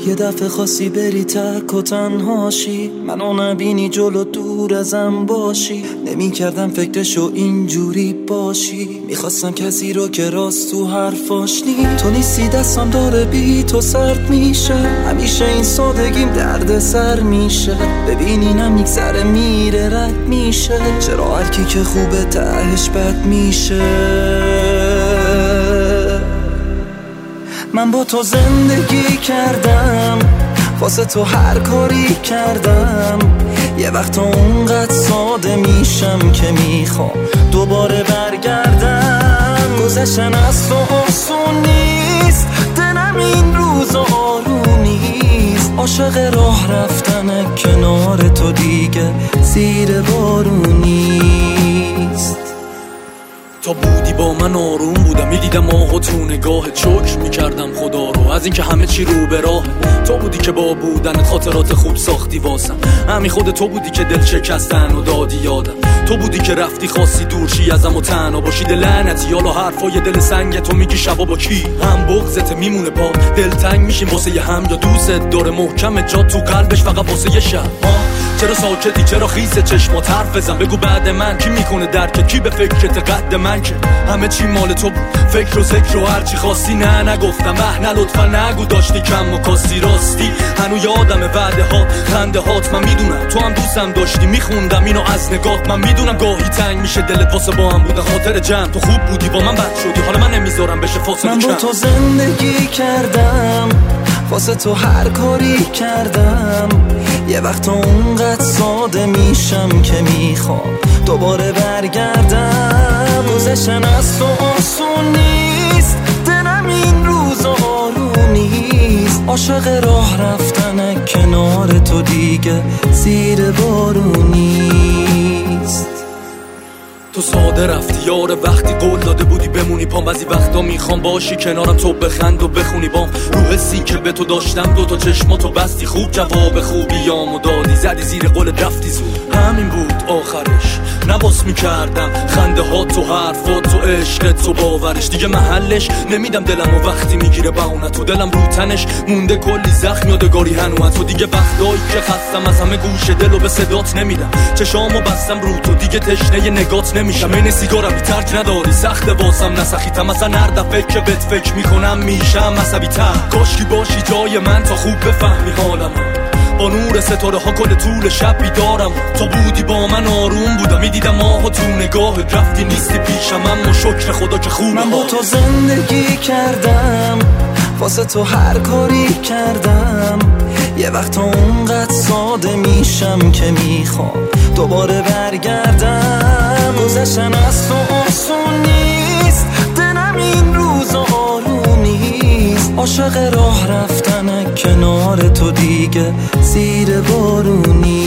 یه دفعه خواستی بری تک و تنهاشی، منو نبینی جلو دور ازم باشی. نمی کردم فکرشو اینجوری باشی، میخواستم کسی رو که راست تو حرفاش نی. تو نیستی دستم داره بی تو سرد میشه، همیشه این سادگیم درد سر میشه. ببینینم میگذره میره رد میشه، چرا هرکی که خوبه تهش بد میشه. من با تو زندگی کردم، واسه تو هر کاری کردم. یه وقتا اونقدر ساده میشم که میخوام دوباره برگردم. گذشتن از تو آسون نیست، دلم این روزا آروم نیست. عاشق راه رفتن کنار تو دیگه زیر بارون نیست. تا بودی با من آروم بودم، میدیدم آهو تو نگاهت، شکر میکردم خدا رو از اینکه همه چی رو به راه. تو بودی که با بودنت خاطرات خوب ساختی واسم، همین خود تو بودی که دل شکستن و دادی یادم. تو بودی که رفتی خواستی دورشی ازم و تنها باشی. دل لعنتی حالا حرفای دل سنگ تو میگی شبا با کی؟ هم بغضت میمونه پا دلتنگ میشیم واسه یه هم، یا دوست داره محکم جا تو قلبش فقط واسه یه شب. چرا ساکتی؟ چرا خیس چشمات حرف بزن؟ بگو بعد من کی میکنه درک؟ کی به فکرت قد من که همه چی مال تو بود؟ فکر و ذکر و هرچی خواستی نه نگفتم نه لطفا نگو داشتی کم و کاستی راستی. هنو یادم وعده ها خنده هات، من میدونم تو هم دوستم داشتی، میخوندم اینو از نگاه. من میدونم گاهی تنگ میشه دلت واسه با هم بودن خاطر جمع. تو خوب بودی با من بد شدی، حالا من نمیذارم بشه فاصله. من با تو زندگی کردم، واسه تو هر کاری کردم. یه وقتا اونقدر ساده میشم که میخوام دوباره برگردم. گذشتن از تو آسون نیست، دلم این روزا آروم نیست. عاشق راه رفتن کنار تو دیگه زیر بارون نیست. تو ساده رفتی یار وقتی قول داده بودی بمونی پام. بعضی وقتا میخوام باشی کنارم تو بخند و بخونی بام. رو حسی که به تو داشتم دوتا چشماتو بستی خوب، جواب خوبیامو دادی زدی زیر قولت رفتی زود. همین بود آخرش، نباس میکردم خنده ها تو حرفات تو عشقت تو باورش. دیگه محلش نمیدم دلم و وقتی میگیره بهونه تو دلم رو تنش مونده کلی زخم یادگاری هنوز. تو دیگه وقتایی که خستم از همه گوش دلو به صدات نمیدم، چشامو بستم رو تو دیگه تشنه نگات نمیشم. این سیگارم بی ترک نداری سخت واسم نسخیتم، اصلا هر دفعه که بهت فکر میکنم میشم عصبی تر. کاشکی باشی جای من تا خوب بفهمی حالم، با نور ستاره ها کل طول شب بیدارم. تو بودی با من آروم بودم، میدیدم آهو تو نگاه رفتی نیستی پیشم، اما شکر خدا که خوبه. من با تو زندگی کردم، واسه تو هر کاری کردم. یه وقتا اونقدر ساده میشم که میخوام دوباره برگردم. گذشتن از تو آسون نیست، دلم این روزا آروم نیست. عاشق راه رفتن کنار تو دیگه زیر بارون نیست.